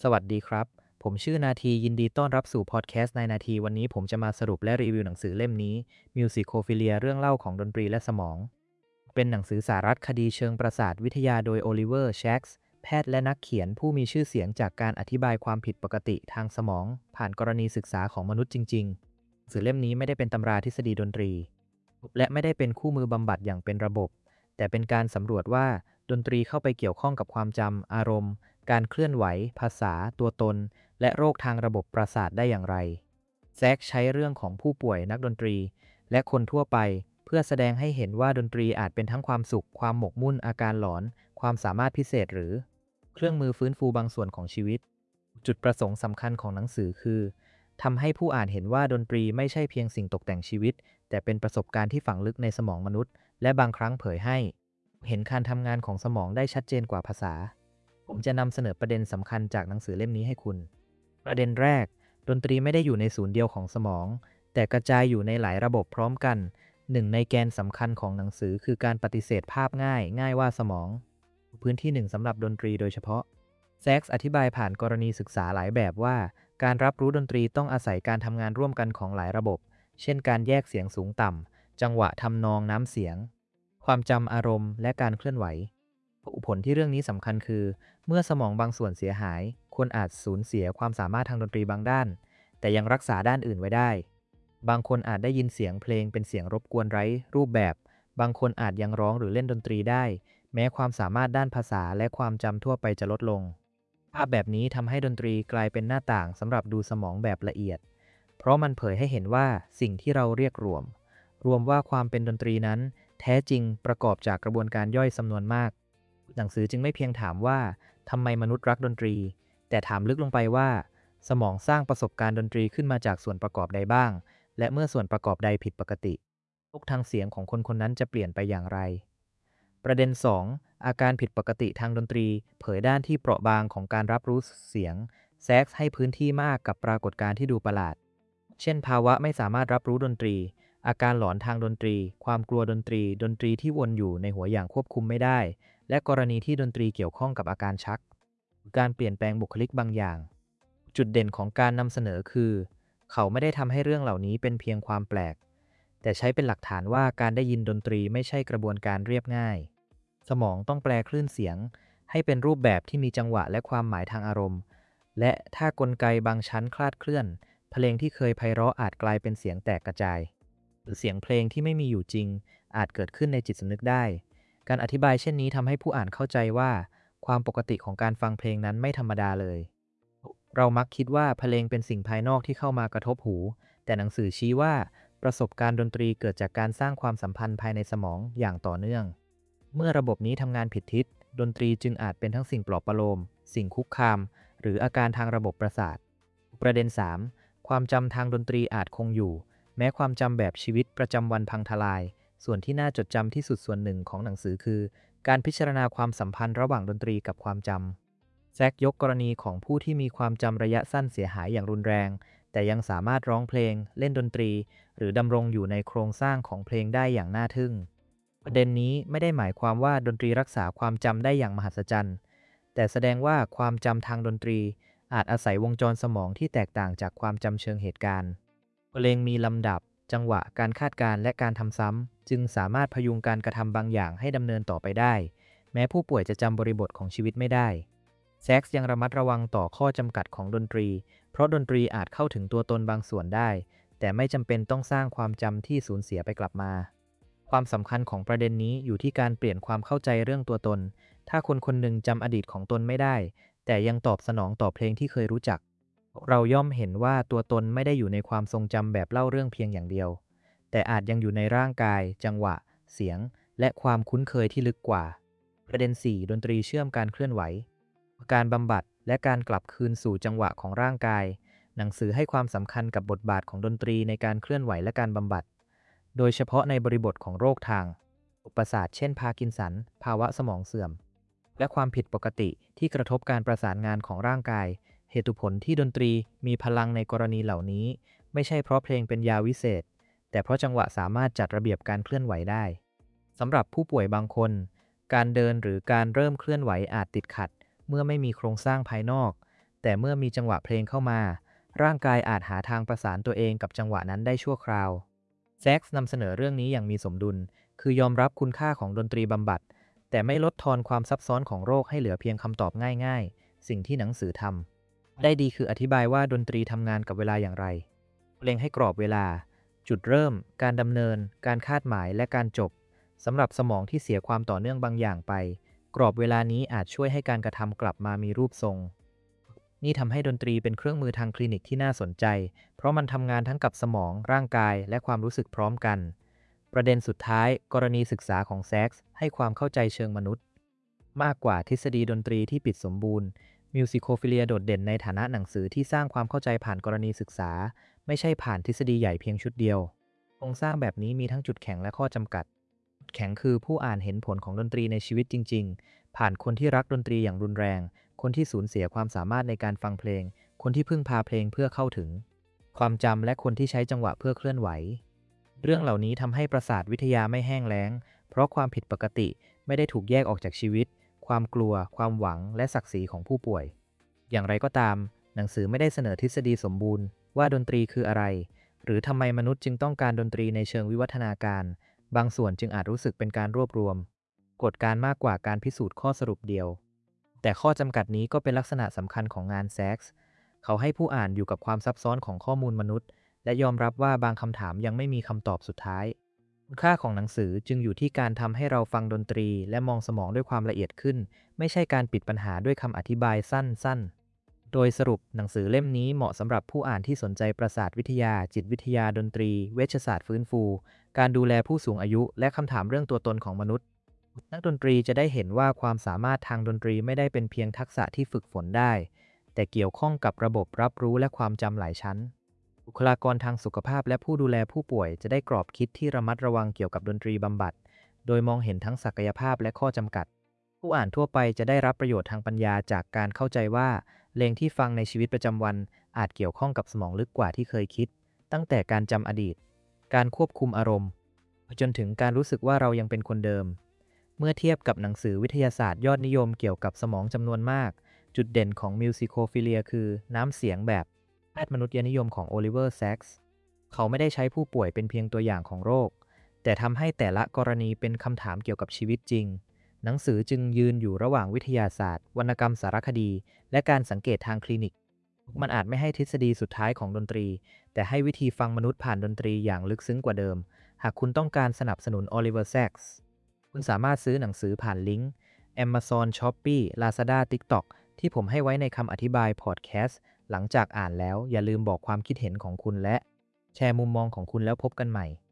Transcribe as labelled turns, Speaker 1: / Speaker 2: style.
Speaker 1: สวัสดีครับ ผมชื่อนาทียินดีต้อนรับสู่พอดแคสต์ในนาทีวันนี้ผมจะมาสรุปและรีวิวหนังสือเล่มนี้ Musicophilia เรื่องเล่าของดนตรีและสมอง เป็นหนังสือสารคดีเชิงประสาทวิทยาโดยโอลิเวอร์แชกส์แพทย์และนักเขียนผู้มีชื่อเสียงจากการอธิบายความผิดปกติทางสมองผ่านกรณีศึกษาของมนุษย์จริงๆหนังสือเล่มนี้ไม่ได้เป็นตำราทฤษฎีดนตรีและไม่ได้เป็นคู่มือบำบัดอย่างเป็นระบบแต่เป็นการสำรวจว่าดนตรีเข้าไปเกี่ยวข้องกับความจำอารมณ์การเคลื่อนไหวภาษาตัวตนและโรคทางระบบประสาทได้อย่างไรแซกใช้เรื่องของผู้ป่วยนักดนตรีและคนทั่วไปเพื่อแสดงให้เห็นว่าดนตรีอาจเป็นทั้งความสุขความหมกมุ่นอาการหลอนความสามารถพิเศษหรือเครื่องมือฟื้นฟูบางส่วนของชีวิตจุดประสงค์สำคัญของหนังสือคือทำให้ผู้อ่านเห็นว่าดนตรีไม่ใช่เพียงสิ่งตกแต่งชีวิตแต่เป็นประสบการณ์ที่ฝังลึกในสมองมนุษย์และบางครั้งเผยให้เห็นการทำงานของสมองได้ชัดเจนกว่าภาษาผมจะนำเสนอประเด็นสำคัญจากหนังสือเล่มนี้ให้คุณประเด็นแรกดนตรีไม่ได้อยู่ในศูนย์เดียวของสมองแต่กระจายอยู่ในหลายระบบพร้อมกัน หนึ่งในแกนสำคัญของหนังสือคือการปฏิเสธภาพง่ายว่าสมองพื้นที่หนึ่งสำหรับดนตรีโดยเฉพาะแซกส์อธิบายผ่านกรณีศึกษาหลายแบบว่าการรับรู้ดนตรีต้องอาศัยการทำงานร่วมกันของหลายระบบเช่นการแยกเสียงสูงต่ำจังหวะทำนองน้ำเสียงความจำอารมณ์และการเคลื่อนไหวผลที่เรื่องนี้สำคัญคือเมื่อสมองบางส่วนเสียหายคนอาจสูญเสียความสามารถทางดนตรีบางด้านแต่ยังรักษาด้านอื่นไว้ได้ บางคนอาจได้ยินเสียงเพลงเป็นเสียงรบกวนไร้รูปแบบ บางคนอาจยังร้องหรือเล่นดนตรีได้ แม้ความสามารถด้านภาษาและความจำทั่วไปจะลดลง ภาพแบบนี้ทำให้ดนตรีกลายเป็นหน้าต่างสำหรับดูสมองแบบละเอียด เพราะมันเผยให้เห็นว่าสิ่งที่เราเรียกรวมว่าความเป็นดนตรีนั้นแท้จริงประกอบจากกระบวนการย่อยจำนวนมาก หนังสือจึงไม่เพียงถามว่าทำไมมนุษย์รักดนตรี แต่ถามลึกลงไปว่าสมองสร้างประสบการณ์ดนตรีขึ้นมาจากส่วนประกอบใดบ้าง และเมื่อส่วนประกอบใดผิดปกติโลกทางเสียงของคนคนนั้นจะเปลี่ยนไปอย่างไร ประเด็น 2 อาการผิดปกติทางดนตรีเผยด้านที่เปราะบางของการรับรู้เสียงแซกให้พื้นที่มากกับปรากฏการณ์ที่ดูประหลาด เช่นภาวะไม่สามารถรับรู้ดนตรี อาการหลอนทางดนตรี ความกลัวดนตรี ดนตรีที่วนอยู่ในหัวอย่างควบคุมไม่ได้ และกรณีที่ดนตรีเกี่ยวข้องกับอาการชัก การเปลี่ยนแปลงบุคลิกบางอย่าง จุดเด่นของการนำเสนอคือ เขาไม่ได้ทำให้เรื่องเหล่านี้เป็นเพียงความแปลก แต่ใช้เป็นหลักฐานว่าการได้ยินดนตรีไม่ใช่กระบวนการเรียบง่าย สมองต้องแปลคลื่นเสียงให้เป็นรูปแบบที่มีจังหวะและความหมายทางอารมณ์ และถ้ากลไกบางชั้นคลาดเคลื่อน เพลงที่เคยไพเราะอาจกลายเป็นเสียงแตกกระจาย หรือเสียงเพลงที่ไม่มีอยู่จริงอาจเกิดขึ้นในจิตสำนึกได้ การอธิบายเช่นนี้ทำให้ผู้อ่านเข้าใจว่าความปกติของการฟังเพลงนั้นไม่ธรรมดาเลย เรามักคิดว่าเพลงเป็นสิ่งภายนอกที่เข้ามากระทบหู แต่หนังสือชี้ว่าประสบการณ์ดนตรีเกิดจากการสร้างความสัมพันธ์ภายในสมองอย่างต่อเนื่อง เมื่อระบบนี้ทำงานผิดทิศดนตรีจึงอาจเป็นทั้งสิ่งปลอบประโลมสิ่งคุกคามหรืออาการทางระบบประสาทประเด็น 3 ความจำทางดนตรีอาจคงอยู่แม้ความจำแบบชีวิตประจำวันพังทลายส่วนที่น่าจดจำที่สุดส่วนหนึ่งของหนังสือคือการพิจารณาความสัมพันธ์ระหว่างดนตรีกับความจำแซกยกกรณีของผู้ที่มีความจำระยะสั้นเสียหายอย่างรุนแรงแต่ยังสามารถร้องเพลงเล่นดนตรีหรือดำรงอยู่ในโครงสร้างของเพลงได้อย่างน่าทึ่งประเด็นนี้ไม่ได้หมายความว่าดนตรีรักษาความจำได้อย่างมหัศจรรย์แต่แสดงว่าความจำทางดนตรีอาจอาศัยวงจรสมองที่แตกต่างจากความจำเชิงเหตุการณ์เพลงมีลำดับจังหวะการคาดการณ์และการทำซ้ำจึงสามารถพยุงการกระทำบางอย่างให้ดำเนินต่อไปได้แม้ผู้ป่วยจะจำบริบทของชีวิตไม่ได้แซกซ์ยังระมัดระวังต่อข้อจำกัดของดนตรีเพราะดนตรีอาจเข้าถึงตัวตนบางส่วนได้แต่ไม่จำเป็นต้องสร้างความจำที่สูญเสียไปกลับมาความสำคัญของประเด็นนี้อยู่ที่การเปลี่ยนความเข้าใจเรื่องตัวตนถ้าคนคนหนึ่งจำอดีตของตนไม่ได้แต่ยังตอบสนองต่อเพลงที่เคยรู้จักเราย่อมเห็นว่าตัวตนไม่ได้อยู่ในความทรงจำแบบเล่าเรื่องเพียงอย่างเดียวแต่อาจยังอยู่ในร่างกายจังหวะเสียงและความคุ้นเคยที่ลึกกว่าประเด็น 4 ดนตรีเชื่อมการเคลื่อนไหวการบำบัดและการกลับคืนสู่จังหวะของร่างกายหนังสือให้ความสำคัญกับบทบาทของดนตรีในการเคลื่อนไหวและการบำบัดโดยเฉพาะในบริบทของโรคทางประสาทเช่นพาร์กินสันภาวะสมองเสื่อมและความผิดปกติที่กระทบการประสานงานของร่างกายเหตุผลที่ดนตรีมีพลังในกรณีเหล่านี้ไม่ใช่เพราะเพลงเป็นยาวิเศษแต่เพราะจังหวะสามารถจัดระเบียบการเคลื่อนไหวได้สำหรับผู้ป่วยบางคนการเดินหรือการเริ่มเคลื่อนไหวอาจติดขัดเมื่อไม่มีโครงสร้างภายนอกแต่เมื่อมีจังหวะเพลงเข้ามาร่างกายอาจหาทางประสานตัวเองกับจังหวะนั้นได้ชั่วคราวแซ็กซ์นำเสนอเรื่องนี้อย่างมีสมดุลคือยอมรับคุณค่าของดนตรีบำบัดแต่ไม่ลดทอนความซับซ้อนของโรคให้เหลือเพียงคำตอบง่ายๆสิ่งที่หนังสือทำได้ดีคืออธิบายว่าดนตรีทำงานกับเวลาอย่างไรเล็งให้กรอบเวลาจุดเริ่มการดำเนินการคาดหมายและการจบสำหรับสมองที่เสียความต่อเนื่องบางอย่างไปกรอบเวลานี้อาจช่วยให้การกระทำกลับมามีรูปทรงนี่ทำให้ดนตรีเป็นเครื่องมือทางคลินิกที่น่าสนใจเพราะมันทำงานทั้งกับสมองร่างกายและความรู้สึกพร้อมกันประเด็นสุดท้ายกรณีศึกษาของแซ็กซ์ให้ความเข้าใจเชิงมนุษย์มากกว่าทฤษฎีดนตรีที่ปิดสมบูรณ์มิวสิโคฟิเลียโดดเด่นในฐานะหนังสือที่สร้างความเข้าใจผ่านกรณีศึกษาไม่ใช่ผ่านทฤษฎีใหญ่เพียงชุดเดียวโครงสร้างแบบนี้มีทั้งจุดแข็งและข้อจำกัดจุดแข็งคือผู้อ่านเห็นผลของดนตรีในชีวิตจริงๆผ่านคนที่รักดนตรีอย่างรุนแรงคนที่สูญเสียความสามารถในการฟังเพลงคนที่พึ่งพาเพลงเพื่อเข้าถึงความจำและคนที่ใช้จังหวะเพื่อเคลื่อนไหวเรื่องเหล่านี้ทำให้ประสาทวิทยาไม่แห้งแล้งเพราะความผิดปกติไม่ได้ถูกแยกออกจากชีวิตความกลัวความหวังและศักดิ์ศรีของผู้ป่วยอย่างไรก็ตามหนังสือไม่ได้เสนอทฤษฎีสมบูรณ์ว่าดนตรีคืออะไรหรือทำไมมนุษย์จึงต้องการดนตรีในเชิงวิวัฒนาการบางส่วนจึงอาจรู้สึกเป็นการรวบรวมกฎการมากกว่าการพิสูจน์ข้อสรุปเดียวแต่ข้อจำกัดนี้ก็เป็นลักษณะสำคัญของงานแซ็กซ์เขาให้ผู้อ่านอยู่กับความซับซ้อนของข้อมูลมนุษย์และยอมรับว่าบางคำถามยังไม่มีคำตอบสุดท้ายคุณค่าของหนังสือจึงอยู่ที่การทำให้เราฟังดนตรีและมองสมองด้วยความละเอียดขึ้นไม่ใช่การปิดปัญหาด้วยคำอธิบายสั้นๆโดยสรุปหนังสือเล่มนี้เหมาะสำหรับผู้อ่านที่สนใจประสาทวิทยาจิตวิทยาดนตรีเวชศาสตร์ฟื้นฟูการดูแลผู้สูงอายุและคำถามเรื่องตัวตนของมนุษย์นักดนตรีจะได้เห็นว่าความสามารถทางดนตรีไม่ได้เป็นเพียงทักษะที่ฝึกฝนได้แต่เกี่ยวข้องกับระบบรับรู้และความจำหลายชั้นบุคลากรทางสุขภาพและผู้ดูแลผู้ป่วยจะได้กรอบคิดที่ระมัดระวังเกี่ยวกับดนตรีบำบัดโดยมองเห็นทั้งศักยภาพและข้อจำกัดผู้อ่านทั่วไปจะได้รับประโยชน์ทางปัญญาจากการเข้าใจว่าเพลงที่ฟังในชีวิตประจำวันอาจเกี่ยวข้องกับสมองลึกกว่าที่เคยคิดตั้งแต่การจำอดีตการควบคุมอารมณ์จนถึงการรู้สึกว่าเรายังเป็นคนเดิมเมื่อเทียบกับหนังสือวิทยาศาสตร์ยอดนิยมเกี่ยวกับสมองจำนวนมากจุดเด่นของมิวสิโคฟิเลียคือน้ำเสียงแบบแพทย์มนุษยนิยมของโอลิเวอร์แซ็กซ์เขาไม่ได้ใช้ผู้ป่วยเป็นเพียงตัวอย่างของโรคแต่ทำให้แต่ละกรณีเป็นคำถามเกี่ยวกับชีวิตจริงหนังสือจึงยืนอยู่ระหว่างวิทยาศาสตร์วรรณกรรมสารคดีและการสังเกตทางคลินิกมันอาจไม่ให้ทฤษฎีสุดท้ายของดนตรีแต่ให้วิธีฟังมนุษย์ผ่านดนตรีอย่างลึกซึ้งกว่าเดิมหากคุณต้องการสนับสนุนโอลิเวอร์แซ็กซ์คุณสามารถซื้อหนังสือผ่านลิงก์ Amazon Shopee Lazada TikTok ที่ผมให้ไว้ในคำอธิบายพอดแคสต์หลังจากอ่านแล้วอย่าลืมบอกความคิดเห็นของคุณและแชร์มุมมองของคุณแล้วพบกันใหม่